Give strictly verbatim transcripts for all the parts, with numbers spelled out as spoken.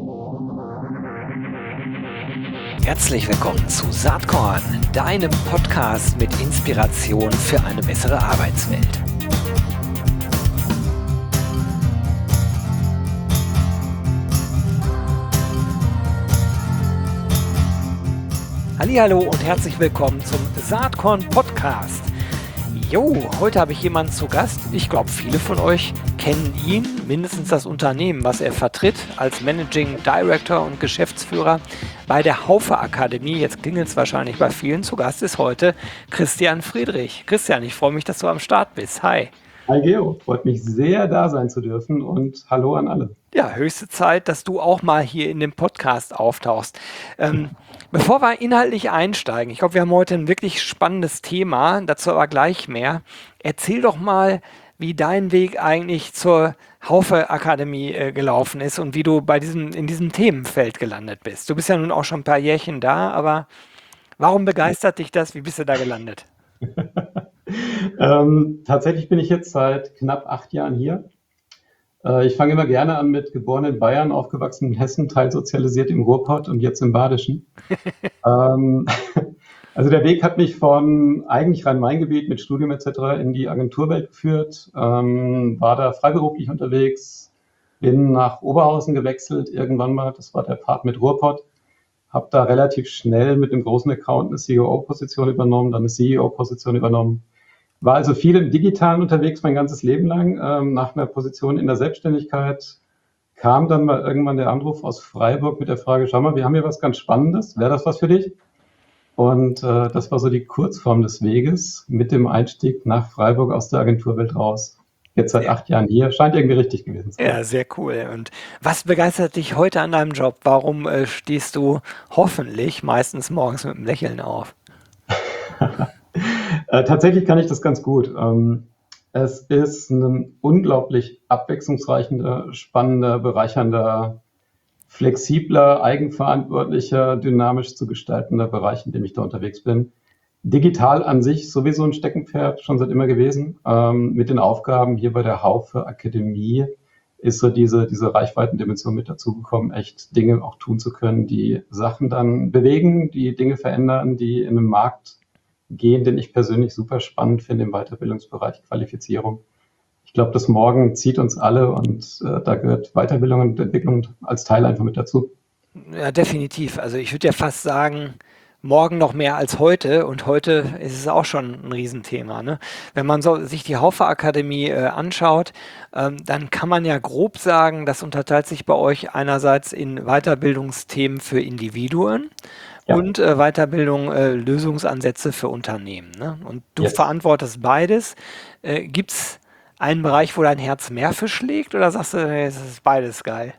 Herzlich willkommen zu Saatkorn, deinem Podcast mit Inspiration für eine bessere Arbeitswelt. Hallihallo und herzlich willkommen zum Saatkorn Podcast. Jo, heute habe ich jemanden zu Gast. Ich glaube, viele von euch kennen ihn, mindestens das Unternehmen, was er vertritt, als Managing Director und Geschäftsführer bei der Haufe Akademie. Jetzt klingelt es wahrscheinlich bei vielen. Zu Gast ist heute Christian Friedrich. Christian, ich freue mich, dass du am Start bist. Hi. Hi Gero, freut mich sehr, da sein zu dürfen und hallo an alle. Ja, höchste Zeit, dass du auch mal hier in dem Podcast auftauchst. Ähm, bevor wir inhaltlich einsteigen, ich glaube, wir haben heute ein wirklich spannendes Thema, dazu aber gleich mehr. Erzähl doch mal, wie dein Weg eigentlich zur Haufe Akademie äh, gelaufen ist und wie du bei diesem, in diesem Themenfeld gelandet bist. Du bist ja nun auch schon ein paar Jährchen da, aber warum begeistert dich das? Wie bist du da gelandet? ähm, tatsächlich bin ich jetzt seit knapp acht Jahren hier. Äh, ich fange immer gerne an mit geboren in Bayern, aufgewachsen in Hessen, teilsozialisiert im Ruhrpott und jetzt im Badischen. ähm, also der Weg hat mich von eigentlich Rhein-Main-Gebiet mit Studium et cetera in die Agenturwelt geführt, ähm, war da freiberuflich unterwegs, bin nach Oberhausen gewechselt irgendwann mal, das war der Part mit Ruhrpott. Habe da relativ schnell mit dem großen Account eine C O O-Position übernommen, dann eine C E O-Position übernommen. War also viel im Digitalen unterwegs mein ganzes Leben lang. Ähm, nach einer Position in der Selbstständigkeit kam dann mal irgendwann der Anruf aus Freiburg mit der Frage, schau mal, wir haben hier was ganz Spannendes, wäre das was für dich? Und äh, das war so die Kurzform des Weges mit dem Einstieg nach Freiburg aus der Agenturwelt raus. Jetzt seit acht Jahren hier, scheint irgendwie richtig gewesen zu sein. Ja, sehr cool. Und was begeistert dich heute an deinem Job? Warum äh, stehst du hoffentlich meistens morgens mit einem Lächeln auf? äh, tatsächlich kann ich das ganz gut. Ähm, es ist ein unglaublich abwechslungsreicher, spannender, bereichernder, flexibler, eigenverantwortlicher, dynamisch zu gestaltender Bereich, in dem ich da unterwegs bin. Digital an sich sowieso ein Steckenpferd, schon seit immer gewesen. Ähm, mit den Aufgaben hier bei der Haufe Akademie ist so diese, diese Reichweitendimension mit dazugekommen, echt Dinge auch tun zu können, die Sachen dann bewegen, die Dinge verändern, die in den Markt gehen, den ich persönlich super spannend finde im Weiterbildungsbereich Qualifizierung. Ich glaube, das Morgen zieht uns alle und äh, da gehört Weiterbildung und Entwicklung als Teil einfach mit dazu. Ja, definitiv. Also ich würde ja fast sagen, morgen noch mehr als heute und heute ist es auch schon ein Riesenthema. Ne? Wenn man so sich die Haufe Akademie äh, anschaut, ähm, dann kann man ja grob sagen, das unterteilt sich bei euch einerseits in Weiterbildungsthemen für Individuen Ja. und äh, Weiterbildung, äh, Lösungsansätze für Unternehmen. Ne? Und du Yes. verantwortest beides. Äh, Gibt es einen Bereich, wo dein Herz mehr für schlägt oder sagst du, nee, es ist beides geil?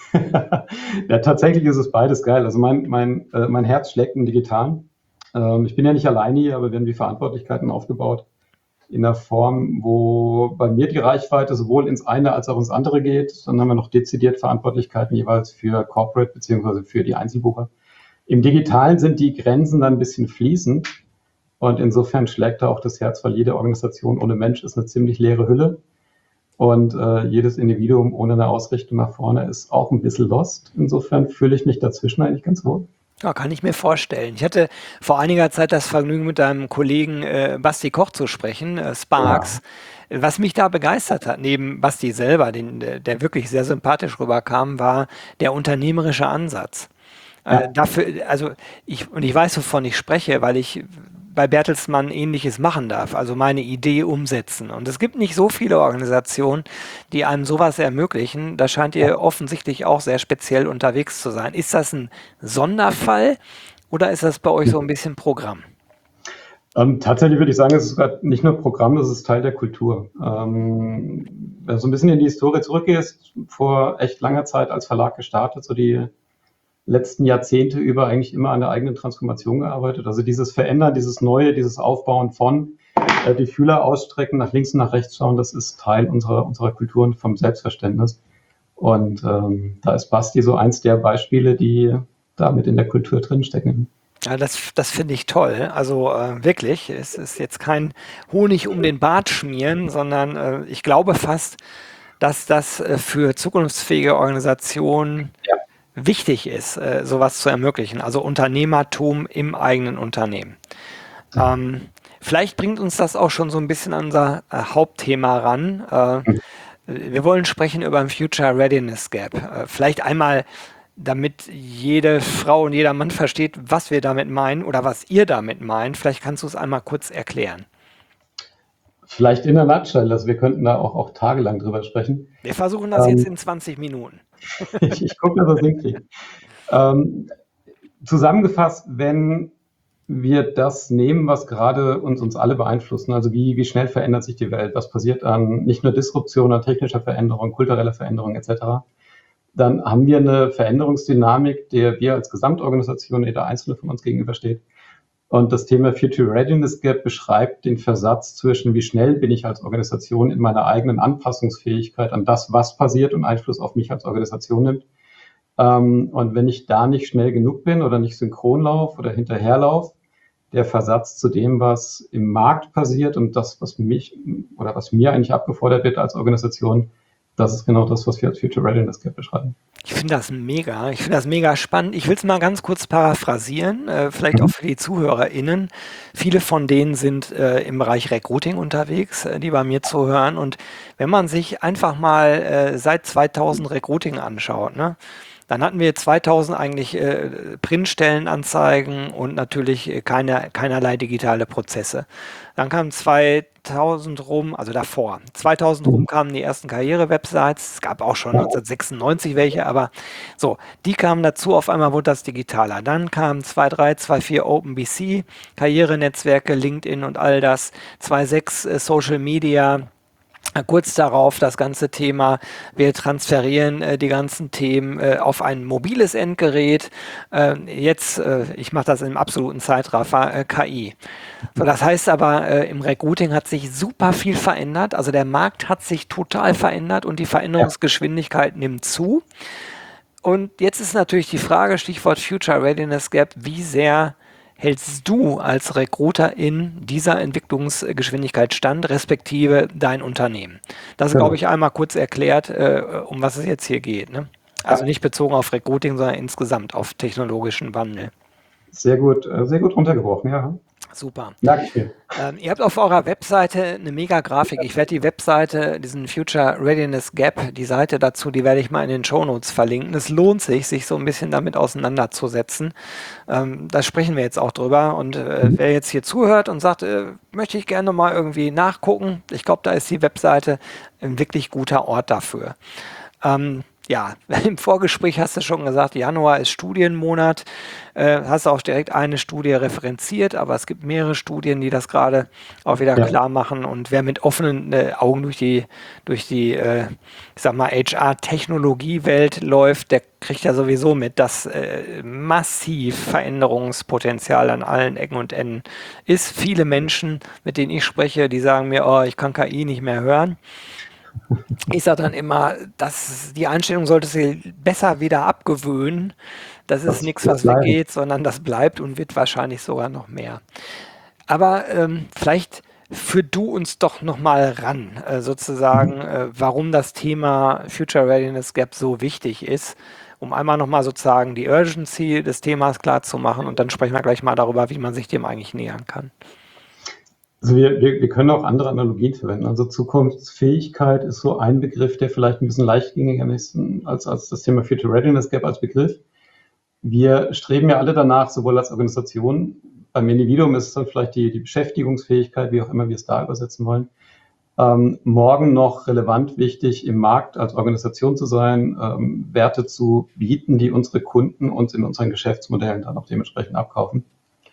Ja, tatsächlich ist es beides geil. Also mein, mein, äh, mein Herz schlägt im Digitalen. Ähm, ich bin ja nicht alleine hier, aber wir haben die Verantwortlichkeiten aufgebaut in einer Form, wo bei mir die Reichweite sowohl ins eine als auch ins andere geht. Dann haben wir noch dezidiert Verantwortlichkeiten jeweils für Corporate beziehungsweise für die Einzelbucher. Im Digitalen sind die Grenzen dann ein bisschen fließend und insofern schlägt da auch das Herz, weil jede Organisation ohne Mensch ist eine ziemlich leere Hülle. Und äh, jedes Individuum ohne eine Ausrichtung nach vorne ist auch ein bisschen lost. Insofern fühle ich mich dazwischen eigentlich ganz wohl. Ja, kann ich mir vorstellen. Ich hatte vor einiger Zeit das Vergnügen, mit deinem Kollegen äh, Basti Koch zu sprechen, äh, Sparks. Ja. Was mich da begeistert hat, neben Basti selber, den, der wirklich sehr sympathisch rüberkam, war der unternehmerische Ansatz. Ja. Äh, dafür, also ich, und ich weiß, wovon ich spreche, weil ich bei Bertelsmann Ähnliches machen darf, also meine Idee umsetzen. Und es gibt nicht so viele Organisationen, die einem sowas ermöglichen. Da scheint ihr offensichtlich auch sehr speziell unterwegs zu sein. Ist das ein Sonderfall oder ist das bei euch so ein bisschen Programm? Ähm, tatsächlich würde ich sagen, es ist sogar nicht nur Programm, es ist Teil der Kultur. Ähm, wenn du so ein bisschen in die Historie zurückgehst, vor echt langer Zeit als Verlag gestartet, so die letzten Jahrzehnte über eigentlich immer an der eigenen Transformation gearbeitet. Also dieses Verändern, dieses Neue, dieses Aufbauen von, äh, die Fühler ausstrecken, nach links und nach rechts schauen, das ist Teil unserer, unserer Kultur und vom Selbstverständnis. Und ähm, da ist Basti so eins der Beispiele, die damit in der Kultur drinstecken. Ja, das, das finde ich toll. Also äh, wirklich, es ist jetzt kein Honig um den Bart schmieren, sondern äh, ich glaube fast, dass das äh, für zukunftsfähige Organisationen Ja. wichtig ist, äh, sowas zu ermöglichen. Also Unternehmertum im eigenen Unternehmen. Ähm, vielleicht bringt uns das auch schon so ein bisschen an unser äh, Hauptthema ran. Äh, wir wollen sprechen über ein Future Readiness Gap. Äh, vielleicht einmal, damit jede Frau und jeder Mann versteht, was wir damit meinen oder was ihr damit meint. Vielleicht kannst du es einmal kurz erklären. Vielleicht in der Nutshell, also wir könnten da auch, auch tagelang drüber sprechen. Wir versuchen das jetzt Ähm, in zwanzig Minuten. ich ich gucke, dass wir es hinkriegen. Ähm, zusammengefasst, wenn wir das nehmen, was gerade uns, uns alle beeinflussen, also wie, wie schnell verändert sich die Welt, was passiert an nicht nur Disruption, an technischer Veränderung, kultureller Veränderung et cetera, dann haben wir eine Veränderungsdynamik, der wir als Gesamtorganisation, jeder Einzelne von uns gegenübersteht. Und das Thema Future Readiness Gap beschreibt den Versatz zwischen, wie schnell bin ich als Organisation in meiner eigenen Anpassungsfähigkeit an das, was passiert und Einfluss auf mich als Organisation nimmt. Ähm, und wenn ich da nicht schnell genug bin oder nicht synchron laufe oder hinterherlaufe, der Versatz zu dem, was im Markt passiert und das, was mich oder was mir eigentlich abgefordert wird als Organisation, das ist genau das, was wir als Future Readiness Gap beschreiben. Ich finde das mega. Ich finde das mega spannend. Ich will es mal ganz kurz paraphrasieren, äh, vielleicht auch Mhm. für die ZuhörerInnen. Viele von denen sind äh, im Bereich Recruiting unterwegs, äh, die bei mir zuhören. Und wenn man sich einfach mal äh, seit zweitausend Recruiting anschaut, ne, dann hatten wir zweitausend eigentlich äh, Printstellenanzeigen und natürlich äh, keine, keinerlei digitale Prozesse. Dann kam zweitausend rum, also davor, zweitausend rum Mhm. kamen die ersten Karriere-Websites. Es gab auch schon neunzehnhundertsechsundneunzig welche, aber so, die kamen dazu, auf einmal wurde das digitaler. Dann kamen zwei Punkt drei, zwei Punkt vier OpenBC, Karrierenetzwerke, LinkedIn und all das, zwei Punkt sechs äh, Social Media. Kurz darauf das ganze Thema, wir transferieren äh, die ganzen Themen äh, auf ein mobiles Endgerät. Äh, jetzt, äh, ich mache das im absoluten Zeitraffer, äh, K I. So, das heißt aber, äh, im Recruiting hat sich super viel verändert. Also der Markt hat sich total verändert und die Ja, Veränderungsgeschwindigkeit nimmt zu. Und jetzt ist natürlich die Frage, Stichwort Future Readiness Gap, wie sehr hältst du als Recruiter in dieser Entwicklungsgeschwindigkeit stand, respektive dein Unternehmen? Das ist, glaube genau. ich, einmal kurz erklärt, äh, um was es jetzt hier geht. Ne? Also Ja, nicht bezogen auf Recruiting, sondern insgesamt auf technologischen Wandel. sehr gut, äh, sehr gut runtergebrochen, ja. Super. Merke ich mir. Ähm, ihr habt auf eurer Webseite eine mega Grafik. Ich werde die Webseite, diesen Future Readiness Gap, die Seite dazu, die werde ich mal in den Shownotes verlinken. Es lohnt sich, sich so ein bisschen damit auseinanderzusetzen. Ähm, da sprechen wir jetzt auch drüber. Und äh, Mhm. wer jetzt hier zuhört und sagt, äh, möchte ich gerne mal irgendwie nachgucken, ich glaube, da ist die Webseite ein wirklich guter Ort dafür. Ähm, ja, im Vorgespräch hast du schon gesagt, Januar ist Studienmonat. Äh, hast auch direkt eine Studie referenziert, aber es gibt mehrere Studien, die das gerade auch wieder Ja, klar machen. Und wer mit offenen äh, Augen durch die, durch die, äh, ich sag mal, H R-Technologiewelt läuft, der kriegt ja sowieso mit, dass äh, massiv Veränderungspotenzial an allen Ecken und Enden ist. Viele Menschen, mit denen ich spreche, die sagen mir, oh, ich kann K I nicht mehr hören. Ich sage dann immer, dass die Einstellung solltest du besser wieder abgewöhnen. Das ist das nichts, wird was bleiben. weggeht, sondern das bleibt und wird wahrscheinlich sogar noch mehr. Aber ähm, vielleicht führ du uns doch noch mal ran, äh, Mhm. sozusagen, äh, warum das Thema Future Readiness Gap so wichtig ist, um einmal noch mal sozusagen die Urgency des Themas klar zu machen und dann sprechen wir gleich mal darüber, wie man sich dem eigentlich nähern kann. Also wir, wir, wir können auch andere Analogien verwenden. Also Zukunftsfähigkeit ist so ein Begriff, der vielleicht ein bisschen leichtgängiger ist als, als das Thema Future Readiness Gap als Begriff. Wir streben ja alle danach, sowohl als Organisation, beim Individuum ist es dann vielleicht die, die Beschäftigungsfähigkeit, wie auch immer wir es da übersetzen wollen, ähm, morgen noch relevant wichtig im Markt als Organisation zu sein, ähm, Werte zu bieten, die unsere Kunden uns in unseren Geschäftsmodellen dann auch dementsprechend abkaufen.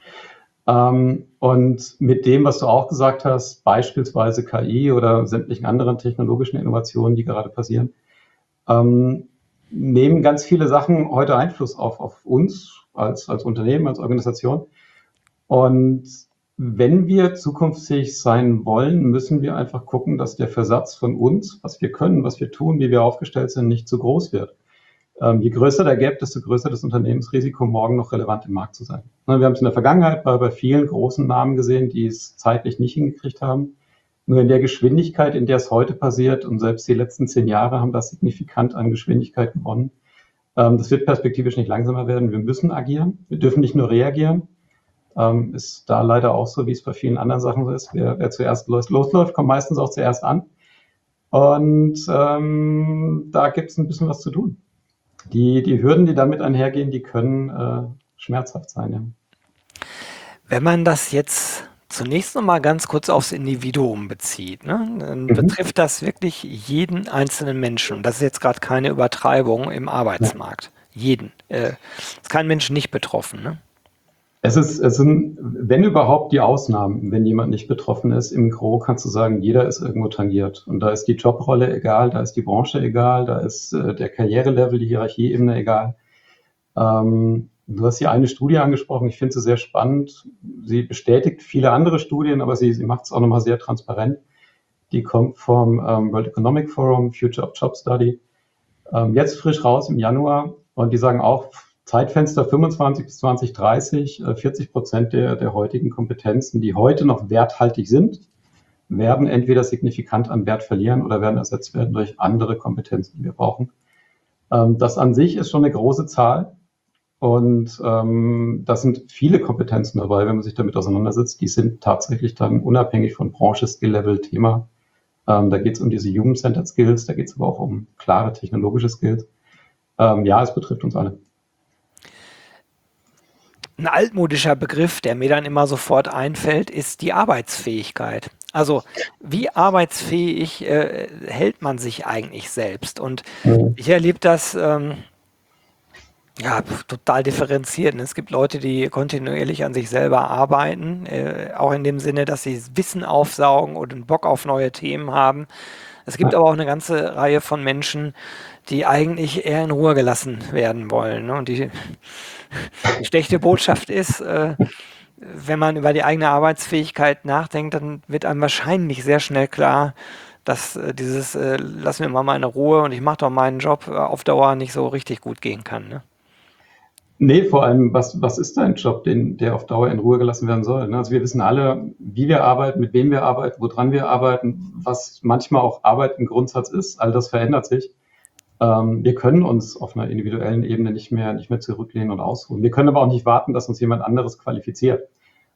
Ähm, und mit dem, was du auch gesagt hast, beispielsweise K I oder sämtlichen anderen technologischen Innovationen, die gerade passieren, ähm, nehmen ganz viele Sachen heute Einfluss auf, auf uns als, als Unternehmen, als Organisation. Und wenn wir zukunftsfähig sein wollen, müssen wir einfach gucken, dass der Versatz von uns, was wir können, was wir tun, wie wir aufgestellt sind, nicht zu groß wird. Ähm, je größer der Gap, desto größer das Unternehmensrisiko, morgen noch relevant im Markt zu sein. Ne, wir haben es in der Vergangenheit bei, bei vielen großen Namen gesehen, die es zeitlich nicht hingekriegt haben. Nur in der Geschwindigkeit, in der es heute passiert, und selbst die letzten zehn Jahre haben das signifikant an Geschwindigkeit gewonnen, Ähm, das wird perspektivisch nicht langsamer werden. Wir müssen agieren. Wir dürfen nicht nur reagieren. Ähm, ist da leider auch so, wie es bei vielen anderen Sachen so ist. Wer, wer zuerst los, losläuft, kommt meistens auch zuerst an. Und ähm, da gibt es ein bisschen was zu tun. Die, die Hürden, die damit einhergehen, die können äh, schmerzhaft sein. Ja. Wenn man das jetzt zunächst noch mal ganz kurz aufs Individuum bezieht, ne, dann Mhm. betrifft das wirklich jeden einzelnen Menschen. Und das ist jetzt gerade keine Übertreibung im Ja. Arbeitsmarkt. Jeden. Äh, ist kein Mensch nicht betroffen. Ne? Es ist, es sind, wenn überhaupt, die Ausnahmen, wenn jemand nicht betroffen ist. Im Gros kannst du sagen, jeder ist irgendwo tangiert. Und da ist die Jobrolle egal, da ist die Branche egal, da ist äh, der Karrierelevel, die Hierarchieebene egal. Ähm, du hast hier eine Studie angesprochen, ich finde sie sehr spannend. Sie bestätigt viele andere Studien, aber sie, sie macht es auch nochmal sehr transparent. Die kommt vom ähm, World Economic Forum, Future of Job Study. Ähm, jetzt frisch raus im Januar. Und die sagen auch, Zeitfenster fünfundzwanzig bis zwanzig dreißig, äh, vierzig Prozent der, der heutigen Kompetenzen, die heute noch werthaltig sind, werden entweder signifikant an Wert verlieren oder werden ersetzt werden durch andere Kompetenzen, die wir brauchen. Ähm, das an sich ist schon eine große Zahl. Und ähm, das sind viele Kompetenzen dabei, wenn man sich damit auseinandersetzt. Die sind tatsächlich dann unabhängig von Branche, Skill-Level, Thema. Ähm, da geht es um diese Human-Centered Skills, da geht es aber auch um klare technologische Skills. Ähm, ja, es betrifft uns alle. Ein altmodischer Begriff, der mir dann immer sofort einfällt, ist die Arbeitsfähigkeit. Also wie arbeitsfähig äh, hält man sich eigentlich selbst? Und Mhm. ich erlebe das ähm, ja, pf, total differenziert. Es gibt Leute, die kontinuierlich an sich selber arbeiten, äh, auch in dem Sinne, dass sie Wissen aufsaugen und einen Bock auf neue Themen haben. Es gibt Ja. aber auch eine ganze Reihe von Menschen, die eigentlich eher in Ruhe gelassen werden wollen. Ne? Und die, die schlechte Botschaft ist, äh, wenn man über die eigene Arbeitsfähigkeit nachdenkt, dann wird einem wahrscheinlich sehr schnell klar, dass äh, dieses äh, lass mir mal meine Ruhe und ich mache doch meinen Job äh, auf Dauer nicht so richtig gut gehen kann. Ne? Nee, vor allem, was, was ist dein Job, den, der auf Dauer in Ruhe gelassen werden soll? Ne? Also wir wissen alle, wie wir arbeiten, mit wem wir arbeiten, woran wir arbeiten, was manchmal auch Arbeit im Grundsatz ist. All das verändert sich. Ähm, wir können uns auf einer individuellen Ebene nicht mehr, nicht mehr zurücklehnen und ausruhen. Wir können aber auch nicht warten, dass uns jemand anderes qualifiziert.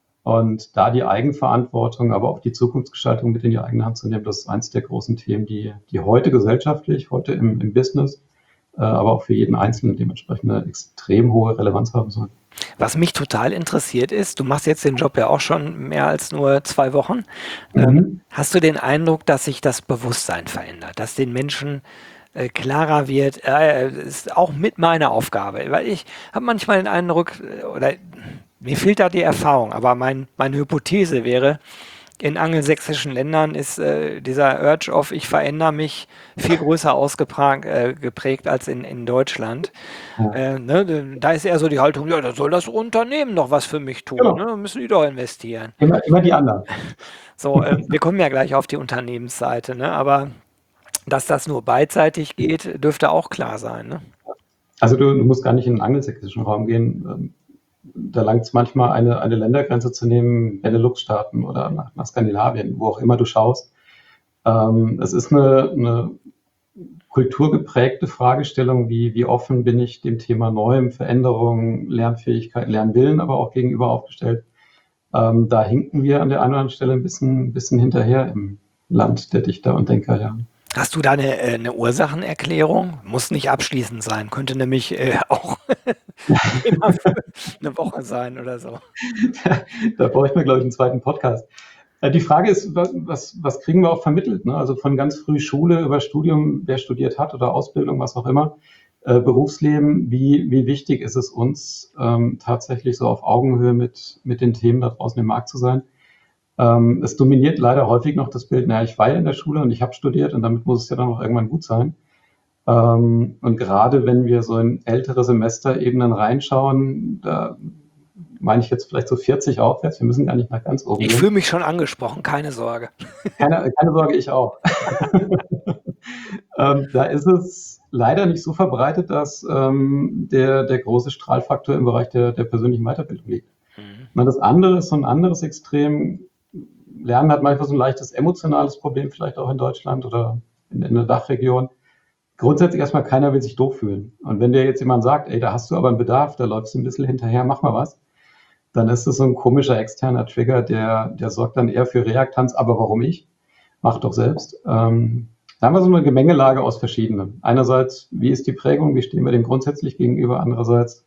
Und da die Eigenverantwortung, aber auch die Zukunftsgestaltung mit in die eigene Hand zu nehmen, das ist eins der großen Themen, die, die heute gesellschaftlich, heute im, im Business, äh, aber auch für jeden Einzelnen dementsprechend eine extrem hohe Relevanz haben sollen. Was mich total interessiert ist, du machst jetzt den Job ja auch schon mehr als nur zwei Wochen. Ähm, Mhm. hast du den Eindruck, dass sich das Bewusstsein verändert, dass den Menschen äh, klarer wird, äh, ist auch mit meiner Aufgabe, weil ich habe manchmal den Eindruck, äh, oder mir fehlt da die Erfahrung, aber mein, meine Hypothese wäre, in angelsächsischen Ländern ist äh, dieser Urge of ich verändere mich viel größer ausgeprägt äh, geprägt als in, in Deutschland. Ja, Äh, ne, da ist eher so die Haltung, ja, da soll das Unternehmen noch was für mich tun, ne? genau. Da müssen die doch investieren. Immer, immer die anderen. So, ähm, wir kommen ja gleich auf die Unternehmensseite, ne? Aber dass das nur beidseitig geht, dürfte auch klar sein, ne? Also du, du musst gar nicht in den angelsächsischen Raum gehen. Ähm, Da langt es manchmal, eine, eine Ländergrenze zu nehmen, Benelux-Staaten oder nach, nach Skandinavien, wo auch immer du schaust. Ähm, es ist eine, eine kulturgeprägte Fragestellung, wie, wie offen bin ich dem Thema Neuem, Veränderung, Lernfähigkeit, Lernwillen, aber auch gegenüber aufgestellt. Ähm, da hinken wir an der einen oder anderen Stelle ein bisschen, bisschen hinterher im Land der Dichter und Denker, ja. Hast du da eine, äh, eine Ursachenerklärung? Muss nicht abschließend sein, könnte nämlich äh, auch Thema für eine Woche sein oder so. Da bräuchten wir, glaube ich, einen zweiten Podcast. Äh, Die Frage ist, was, was kriegen wir auch vermittelt? Ne? Also von ganz früh Schule über Studium, wer studiert hat oder Ausbildung, was auch immer, äh, Berufsleben, wie, wie wichtig ist es uns, ähm, tatsächlich so auf Augenhöhe mit, mit den Themen da draußen im Markt zu sein? Ähm, es dominiert leider häufig noch das Bild, naja, ich war ja in der Schule und ich habe studiert und damit muss es ja dann auch irgendwann gut sein. Ähm, und gerade wenn wir so in ältere Semesterebenen reinschauen, da meine ich jetzt vielleicht so vierzig aufwärts, wir müssen gar nicht nach ganz oben Ich gehen. fühle mich schon angesprochen, keine Sorge. Keine, keine Sorge, ich auch. ähm, da ist es leider nicht so verbreitet, dass ähm, der, der große Strahlfaktor im Bereich der, der persönlichen Weiterbildung liegt. Mhm. Na, das andere ist so ein anderes Extrem. Lernen hat manchmal so ein leichtes emotionales Problem, vielleicht auch in Deutschland oder in, in der Dachregion. grundsätzlich erstmal keiner will sich doof fühlen. Und wenn dir jetzt jemand sagt, ey, da hast du aber einen Bedarf, da läufst du ein bisschen hinterher, mach mal was, dann ist das so ein komischer externer Trigger, der, der sorgt dann eher für Reaktanz, aber warum ich? Mach doch selbst. Ähm, da haben wir so eine Gemengelage aus verschiedenen. Einerseits, wie ist die Prägung, wie stehen wir dem grundsätzlich gegenüber? Andererseits,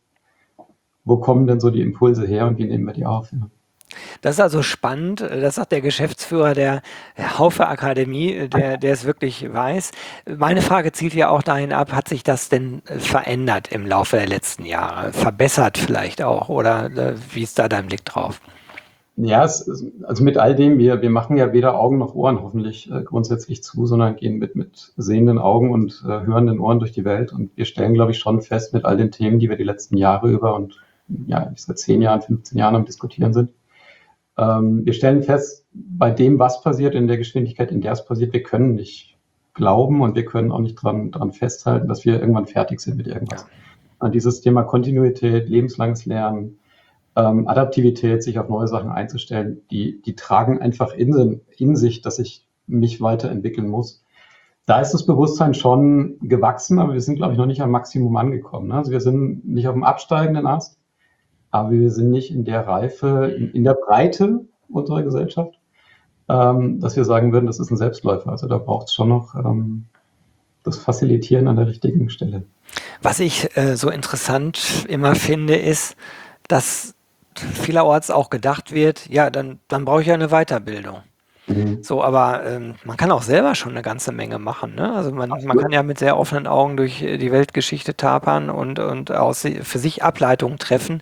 wo kommen denn so die Impulse her und wie nehmen wir die auf? Ja. Das ist also spannend. Das sagt der Geschäftsführer der Haufe Akademie, der, der es wirklich weiß. Meine Frage zielt ja auch dahin ab, hat sich das denn verändert im Laufe der letzten Jahre? Verbessert vielleicht auch? Oder äh, wie ist da dein Blick drauf? Ja, es, ist- also mit all dem, wir, wir machen ja weder Augen noch Ohren hoffentlich äh, grundsätzlich zu, sondern gehen mit, mit sehenden Augen und äh, hörenden Ohren durch die Welt. Und wir stellen, glaube ich, schon fest mit all den Themen, die wir die letzten Jahre über und ja, seit zehn Jahren, fünfzehn Jahren am Diskutieren sind. Ähm, wir stellen fest, bei dem, was passiert, in der Geschwindigkeit, in der es passiert, wir können nicht glauben und wir können auch nicht dran, dran festhalten, dass wir irgendwann fertig sind mit irgendwas. Und dieses Thema Kontinuität, lebenslanges Lernen, ähm, Adaptivität, sich auf neue Sachen einzustellen, die, die tragen einfach in, in sich, dass ich mich weiterentwickeln muss. Da ist das Bewusstsein schon gewachsen, aber wir sind, glaube ich, noch nicht am Maximum angekommen. Ne? Also wir sind nicht auf dem absteigenden Ast, aber wir sind nicht in der Reife, in, in der Breite unserer Gesellschaft, ähm, dass wir sagen würden, das ist ein Selbstläufer. Also da braucht es schon noch ähm, das Facilitieren an der richtigen Stelle. Was ich äh, so interessant immer finde, ist, dass vielerorts auch gedacht wird, ja, dann, dann brauche ich ja eine Weiterbildung. Mhm. So, aber ähm, man kann auch selber schon eine ganze Menge machen, ne? Also man, man Absolut. kann ja mit sehr offenen Augen durch äh, die Weltgeschichte tapern und, und aus, si- für sich Ableitungen treffen.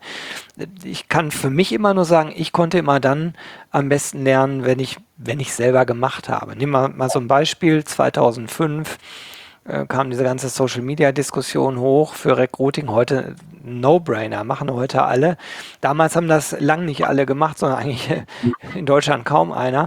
Ich kann für mich immer nur sagen, ich konnte immer dann am besten lernen, wenn ich, wenn ich selber gemacht habe. Nimm mal, mal so ein Beispiel, zweitausendfünf äh, kam diese ganze Social-Media-Diskussion hoch für Recruiting, heute ein No-Brainer, machen heute alle. Damals haben das lang nicht alle gemacht, sondern eigentlich äh, in Deutschland kaum einer.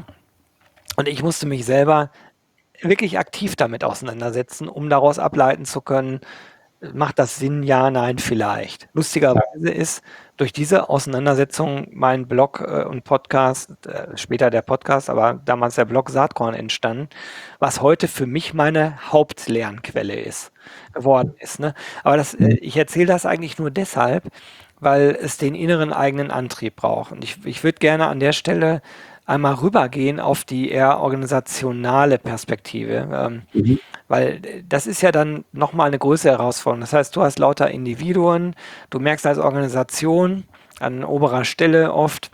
Und ich musste mich selber wirklich aktiv damit auseinandersetzen, um daraus ableiten zu können, macht das Sinn? Ja, nein, vielleicht. Ja. Lustigerweise ist durch diese Auseinandersetzung mein Blog äh, und Podcast, äh, später der Podcast, aber damals der Blog Saatkorn entstanden, was heute für mich meine Hauptlernquelle ist, geworden ist. Ne? Aber das, äh, ich erzähle das eigentlich nur deshalb, weil es den inneren eigenen Antrieb braucht. Und ich, ich würde gerne an der Stelle einmal rübergehen auf die eher organisationale Perspektive. Ähm, Mhm. weil äh, das ist ja dann nochmal eine größere Herausforderung. Das heißt, du hast lauter Individuen, du merkst als Organisation an oberer Stelle oft,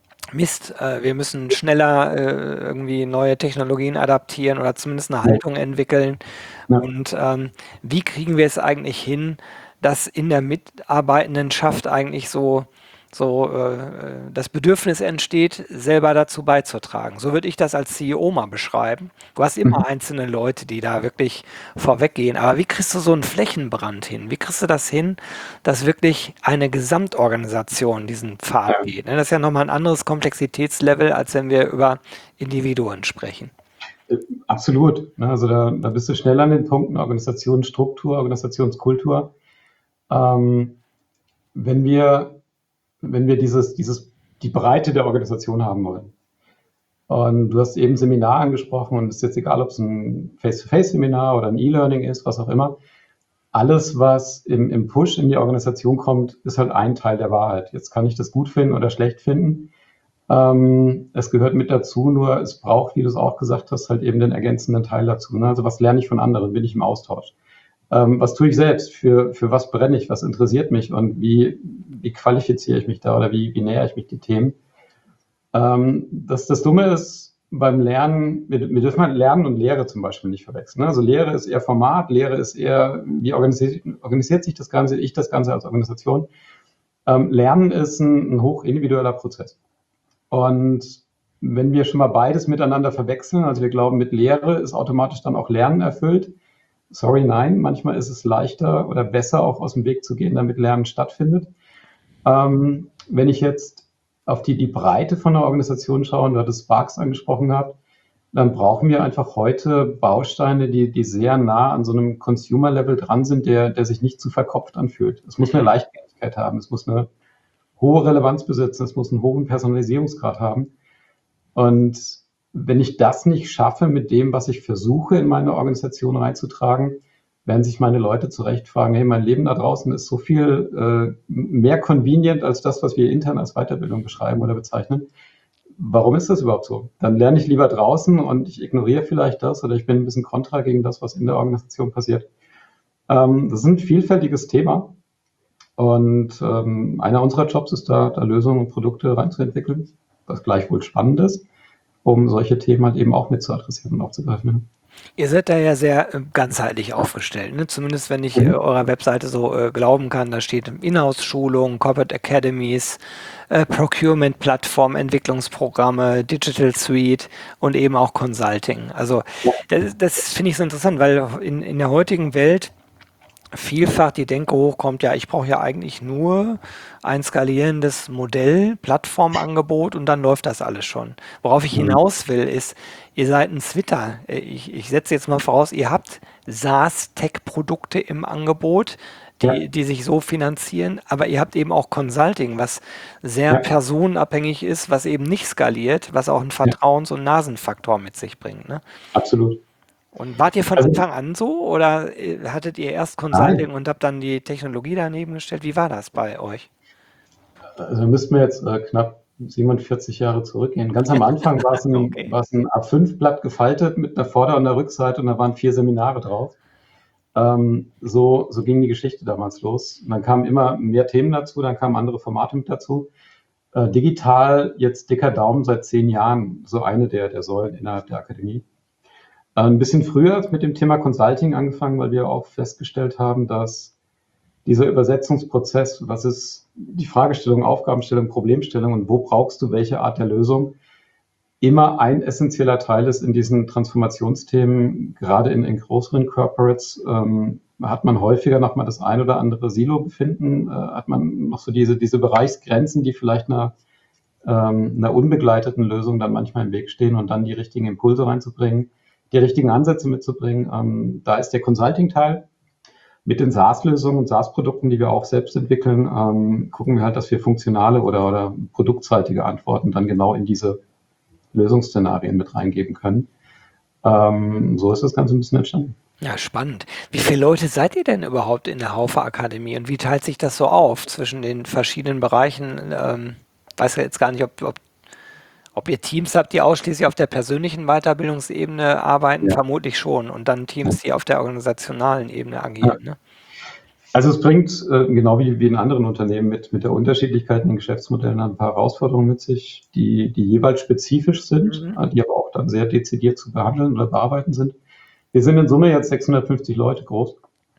Mist, äh, wir müssen schneller äh, irgendwie neue Technologien adaptieren oder zumindest eine Ja. Haltung entwickeln. Ja. Und ähm, wie kriegen wir es eigentlich hin, dass in der Mitarbeitendenschaft eigentlich so, so äh, das Bedürfnis entsteht, selber dazu beizutragen. So würde ich das als C E O mal beschreiben. Du hast immer Mhm. einzelne Leute, die da wirklich vorweggehen. Aber wie kriegst du so einen Flächenbrand hin? Wie kriegst du das hin, dass wirklich eine Gesamtorganisation diesen Pfad Ja. geht? Ne, das ist ja nochmal ein anderes Komplexitätslevel, als wenn wir über Individuen sprechen. Äh, Absolut. Ne, also da, da bist du schnell an den Punkten Organisationsstruktur, Organisationskultur. Ähm, wenn wir, wenn wir dieses, dieses, die Breite der Organisation haben wollen. Und du hast eben Seminar angesprochen und es ist jetzt egal, ob es ein Face-to-Face-Seminar oder ein E-Learning ist, was auch immer. Alles, was im, im Push in die Organisation kommt, ist halt ein Teil der Wahrheit. Jetzt kann ich das gut finden oder schlecht finden. Ähm, es gehört mit dazu, nur es braucht, wie du es auch gesagt hast, halt eben den ergänzenden Teil dazu. Ne? Also was lerne ich von anderen? Bin ich im Austausch? Ähm, was tue ich selbst? Für, für was brenne ich? Was interessiert mich? Und wie, wie qualifiziere ich mich da oder wie, wie nähere ich mich die Themen? Ähm, das, das Dumme ist beim Lernen, wir, wir dürfen halt Lernen und Lehre zum Beispiel nicht verwechseln. Ne? Also Lehre ist eher Format, Lehre ist eher, wie organisiert, organisiert sich das Ganze, ich das Ganze als Organisation. Ähm, Lernen ist ein, ein hoch individueller Prozess. Und wenn wir schon mal beides miteinander verwechseln, also wir glauben, mit Lehre ist automatisch dann auch Lernen erfüllt. Sorry, nein, manchmal ist es leichter oder besser auch aus dem Weg zu gehen, damit Lernen stattfindet. Ähm, wenn ich jetzt auf die, die Breite von der Organisation schaue, und du hattest Sparks angesprochen gehabt, dann brauchen wir einfach heute Bausteine, die, die sehr nah an so einem Consumer-Level dran sind, der, der sich nicht zu verkopft anfühlt. Es muss eine Leichtgängigkeit haben, es muss eine hohe Relevanz besitzen, es muss einen hohen Personalisierungsgrad haben. Und wenn ich das nicht schaffe, mit dem, was ich versuche, in meine Organisation reinzutragen, werden sich meine Leute zu Recht fragen, hey, mein Leben da draußen ist so viel äh, mehr convenient als das, was wir intern als Weiterbildung beschreiben oder bezeichnen. Warum ist das überhaupt so? Dann lerne ich lieber draußen und ich ignoriere vielleicht das oder ich bin ein bisschen kontra gegen das, was in der Organisation passiert. Ähm, das ist ein vielfältiges Thema und ähm, einer unserer Jobs ist da, da Lösungen und Produkte reinzuentwickeln, was gleichwohl spannend ist, um solche Themen halt eben auch mit zu adressieren und aufzugreifen. Ihr seid da ja sehr äh, ganzheitlich aufgestellt, ne? Zumindest wenn ich äh, Mhm. eurer Webseite so äh, glauben kann, da steht Inhouse-Schulung, Corporate Academies, äh, Procurement-Plattform, Entwicklungsprogramme, Digital Suite und eben auch Consulting. Also das, das finde ich so interessant, weil in, in der heutigen Welt vielfach die Denke hochkommt, ja, ich brauche ja eigentlich nur ein skalierendes Modell, Plattformangebot und dann läuft das alles schon. Worauf ich Mhm. hinaus will, ist, ihr seid ein Twitter. Ich, ich setze jetzt mal voraus, ihr habt SaaS-Tech-Produkte im Angebot, Ja, die, die sich so finanzieren, aber ihr habt eben auch Consulting, was sehr ja, personenabhängig ist, was eben nicht skaliert, was auch einen ja, Vertrauens- und Nasenfaktor mit sich bringt, ne? absolut. Und wart ihr von Also, Anfang an so oder äh, hattet ihr erst Consulting nein, und habt dann die Technologie daneben gestellt? Wie war das bei euch? also müssten wir jetzt äh, knapp siebenundvierzig Jahre zurückgehen. Ganz am Anfang war es ein, Okay. war es ein A fünf Blatt gefaltet mit einer Vorder- und einer Rückseite und da waren vier Seminare drauf. Ähm, so, so ging die Geschichte damals los. Und dann kamen immer mehr Themen dazu, dann kamen andere Formate mit dazu. Äh, digital jetzt dicker Daumen seit zehn Jahren, so eine der, der Säulen innerhalb der Akademie. Äh, ein bisschen früher mit dem Thema Consulting angefangen, weil wir auch festgestellt haben, dass dieser Übersetzungsprozess, was ist die Fragestellung, Aufgabenstellung, Problemstellung und wo brauchst du welche Art der Lösung, immer ein essentieller Teil ist in diesen Transformationsthemen, gerade in, in größeren Corporates, ähm, hat man häufiger noch mal das ein oder andere Silo befinden, äh, hat man noch so diese, diese Bereichsgrenzen, die vielleicht einer, ähm, einer unbegleiteten Lösung dann manchmal im Weg stehen und dann die richtigen Impulse reinzubringen, die richtigen Ansätze mitzubringen. Ähm, da ist der Consulting-Teil. Mit den SaaS-Lösungen und SaaS-Produkten, die wir auch selbst entwickeln, ähm, gucken wir halt, dass wir funktionale oder, oder produktseitige Antworten dann genau in diese Lösungsszenarien mit reingeben können. Ähm, so ist das Ganze ein bisschen entstanden. Ja, spannend. Wie viele Leute seid ihr denn überhaupt in der Haufe Akademie und wie teilt sich das so auf zwischen den verschiedenen Bereichen? Ähm, weiß ja jetzt gar nicht, ob, ob, ob ihr Teams habt, die ausschließlich auf der persönlichen Weiterbildungsebene arbeiten, Ja. vermutlich schon, und dann Teams, die auf der organisationalen Ebene Ja. agieren, ne? Also es bringt, äh, genau wie, wie in anderen Unternehmen mit, mit der Unterschiedlichkeit in den Geschäftsmodellen ein paar Herausforderungen mit sich, die, die jeweils spezifisch sind, Mhm. äh, die aber auch dann sehr dezidiert zu behandeln oder bearbeiten sind. Wir sind in Summe jetzt sechshundertfünfzig Leute groß.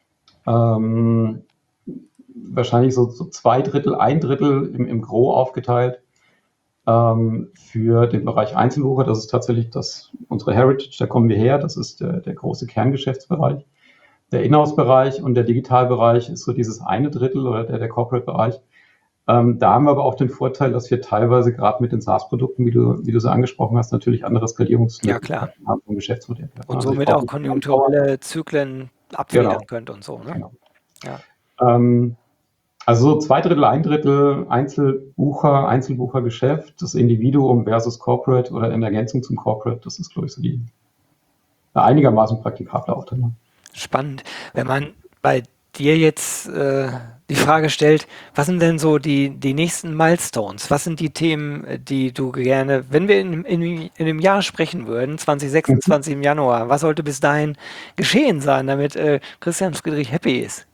Ähm, wahrscheinlich so, so zwei Drittel, ein Drittel im, im Gros aufgeteilt ähm, für den Bereich Einzelbucher. Das ist tatsächlich das, unsere Heritage, da kommen wir her. Das ist der, der große Kerngeschäftsbereich. Der Inhouse-Bereich und der Digitalbereich ist so dieses eine Drittel oder der, der Corporate-Bereich. Ähm, da haben wir aber auch den Vorteil, dass wir teilweise gerade mit den SaaS-Produkten, wie du, wie du sie angesprochen hast, natürlich andere Ja, klar. Skalierungsmöglichkeiten haben vom Geschäftsmodell her. Und Also ich somit brauche auch nicht Manpower. konjunkturelle Zyklen abfedern Genau, könnt und so, ne? genau. Ja. Ähm, also so zwei Drittel, ein Drittel Einzelbucher, Einzelbuchergeschäft, das Individuum versus Corporate oder in Ergänzung zum Corporate, das ist, glaube ich, so die einigermaßen praktikable Aufteilung. Spannend. Wenn man bei dir jetzt äh, die Frage stellt, was sind denn so die, die nächsten Milestones? Was sind die Themen, äh, die du gerne, wenn wir in, in, in einem Jahr sprechen würden, zwanzig sechsundzwanzig im Januar, was sollte bis dahin geschehen sein, damit äh, Christian Friedrich happy ist?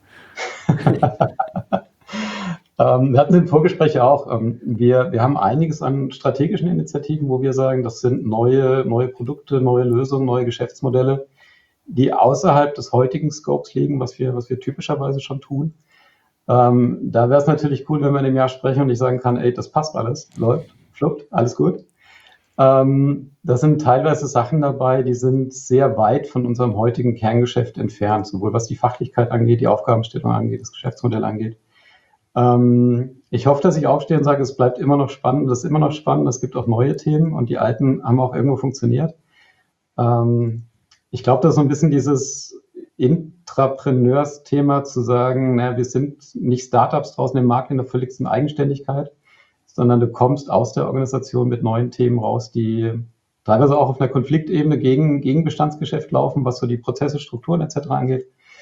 Ähm, wir hatten im Vorgespräch ja auch, ähm, wir, wir haben einiges an strategischen Initiativen, wo wir sagen, das sind neue, neue Produkte, neue Lösungen, neue Geschäftsmodelle, die außerhalb des heutigen Scopes liegen, was wir, was wir typischerweise schon tun. Ähm, da wäre es natürlich cool, wenn wir in dem Jahr sprechen und ich sagen kann, ey, das passt alles, läuft, fluppt, alles gut. Ähm, da sind teilweise Sachen dabei, die sind sehr weit von unserem heutigen Kerngeschäft entfernt, sowohl was die Fachlichkeit angeht, die Aufgabenstellung angeht, das Geschäftsmodell angeht. Ähm, ich hoffe, dass ich aufstehe und sage, es bleibt immer noch spannend, es ist immer noch spannend, es gibt auch neue Themen und die alten haben auch irgendwo funktioniert. Ähm, ich glaube, das ist so ein bisschen dieses Intrapreneurs-Thema zu sagen, naja, wir sind nicht Startups draußen im Markt in der völligsten Eigenständigkeit, sondern du kommst aus der Organisation mit neuen Themen raus, die teilweise auch auf einer Konfliktebene gegen, gegen Bestandsgeschäft laufen, was so die Prozesse, Strukturen et cetera angeht.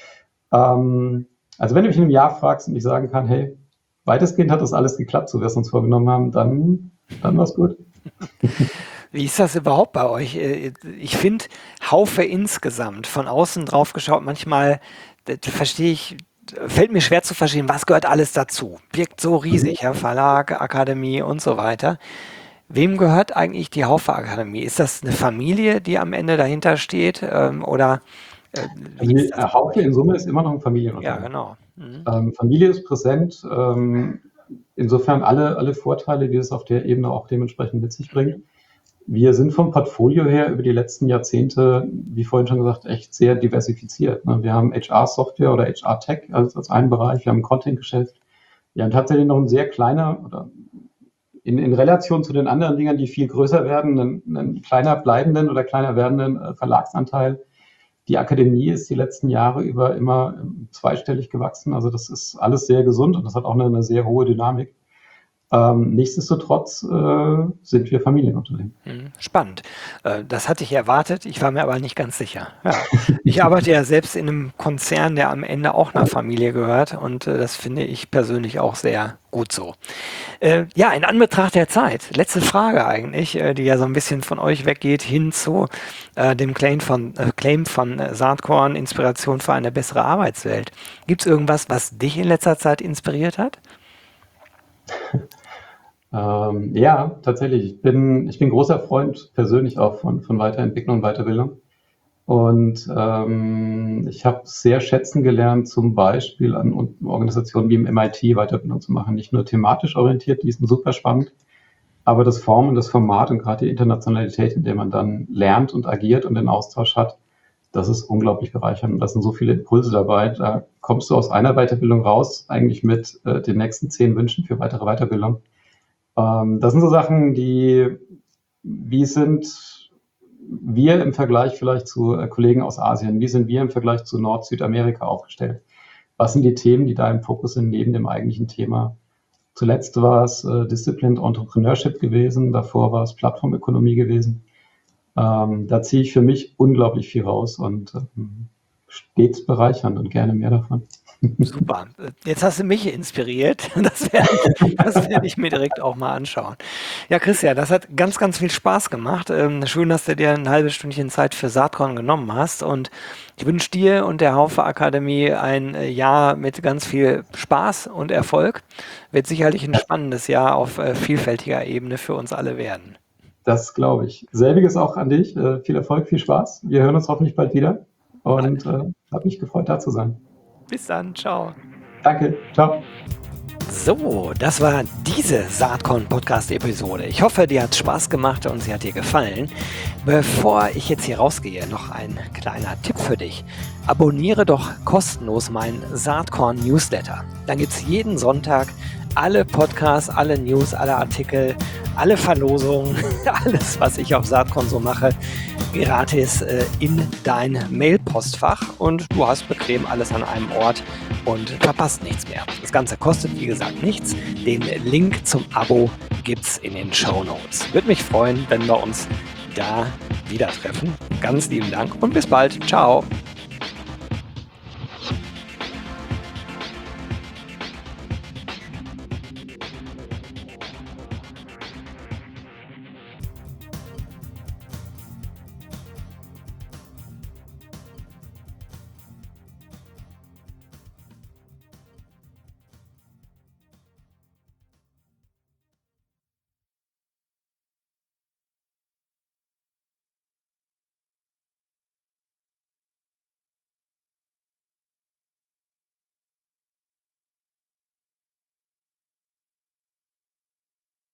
Ähm, also wenn du mich in einem Jahr fragst und ich sagen kann, hey, weitestgehend hat das alles geklappt, so wie wir es uns vorgenommen haben, dann, dann war es gut. Wie ist das überhaupt bei euch? Äh, Ich finde Haufe insgesamt, von außen drauf geschaut, manchmal das verstehe ich, fällt mir schwer zu verstehen, was gehört alles dazu? Wirkt so Mhm. riesig, ja, Verlag, Akademie und so weiter. Wem gehört eigentlich die Haufe Akademie? Ist das eine Familie, die am Ende dahinter steht? Ähm, oder äh, wie Also ist die das äh, bei Haufe euch? in Summe ist immer noch ein Ja, Familienunternehmen. genau. Mhm. Ähm, Familie ist präsent, ähm, insofern alle, alle Vorteile, die es auf der Ebene auch dementsprechend mit sich bringt. Wir sind vom Portfolio her über die letzten Jahrzehnte, wie vorhin schon gesagt, echt sehr diversifiziert. Ne? Wir haben H R-Software oder H R-Tech als, als einen Bereich, wir haben ein Content-Geschäft. Wir haben tatsächlich noch ein sehr kleiner oder in, in Relation zu den anderen Dingern, die viel größer werden, einen, einen kleiner bleibenden oder kleiner werdenden äh, Verlagsanteil. Die Akademie ist die letzten Jahre über immer ähm, zweistellig gewachsen. Also das ist alles sehr gesund und das hat auch eine, eine sehr hohe Dynamik. Ähm, nichtsdestotrotz äh, sind wir Familienunternehmen. Mhm, spannend. Äh, das hatte ich erwartet, ich war mir aber nicht ganz sicher. Ja. Ich arbeite ja selbst in einem Konzern, der am Ende auch einer Familie gehört und äh, das finde ich persönlich auch sehr gut so. Äh, ja, in Anbetracht der Zeit, letzte Frage eigentlich, äh, die ja so ein bisschen von euch weggeht, hin zu äh, dem Claim von, äh, Claim von äh, Saatkorn, Inspiration für eine bessere Arbeitswelt. Gibt es irgendwas, was dich in letzter Zeit inspiriert hat? Ähm, ja, tatsächlich. Ich bin, ich bin großer Freund persönlich auch von, von Weiterentwicklung und Weiterbildung. Und ähm, ich habe sehr schätzen gelernt, zum Beispiel an Organisationen wie im M I T Weiterbildung zu machen. Nicht nur thematisch orientiert, die sind super spannend, aber das Form und das Format und gerade die Internationalität, in der man dann lernt und agiert und den Austausch hat, das ist unglaublich bereichernd. Und da sind so viele Impulse dabei. Da kommst du aus einer Weiterbildung raus, eigentlich mit äh, den nächsten zehn Wünschen für weitere Weiterbildung. Ähm, das sind so Sachen, die, wie sind wir im Vergleich vielleicht zu äh, Kollegen aus Asien, wie sind wir im Vergleich zu Nord-, Südamerika aufgestellt? Was sind die Themen, die da im Fokus sind, neben dem eigentlichen Thema? Zuletzt war es äh, Disciplined Entrepreneurship gewesen, davor war es Plattformökonomie gewesen. Ähm, da ziehe ich für mich unglaublich viel raus und ähm, stets bereichernd und gerne mehr davon. Super. Jetzt hast du mich inspiriert. Das werde ich, das werde ich mir direkt auch mal anschauen. Ja, Christian, das hat ganz, ganz viel Spaß gemacht. Ähm, schön, dass du dir ein halbes Stündchen Zeit für Saatkorn genommen hast. Und ich wünsche dir und der Haufe Akademie ein äh, Jahr mit ganz viel Spaß und Erfolg. Wird sicherlich ein spannendes Jahr auf äh, vielfältiger Ebene für uns alle werden. Das glaube ich. Selbiges auch an dich. Äh, viel Erfolg, viel Spaß. Wir hören uns hoffentlich bald wieder und äh, habe mich gefreut, da zu sein. Bis dann, ciao. Danke. Ciao. So, das war diese Saatkorn-Podcast-Episode. Ich hoffe, dir hat Spaß gemacht und sie hat dir gefallen. Bevor ich jetzt hier rausgehe, noch ein kleiner Tipp für dich. Abonniere doch kostenlos meinen Saatkorn-Newsletter. Dann gibt es jeden Sonntag alle Podcasts, alle News, alle Artikel, alle Verlosungen, alles, was ich auf Saatkorn so mache, gratis äh, in dein Mailpostfach und du hast bequem alles an einem Ort und verpasst nichts mehr. Das Ganze kostet, wie gesagt, nichts. Den Link zum Abo gibt's in den Shownotes. Würde mich freuen, wenn wir uns da wieder treffen. Ganz lieben Dank und bis bald. Ciao.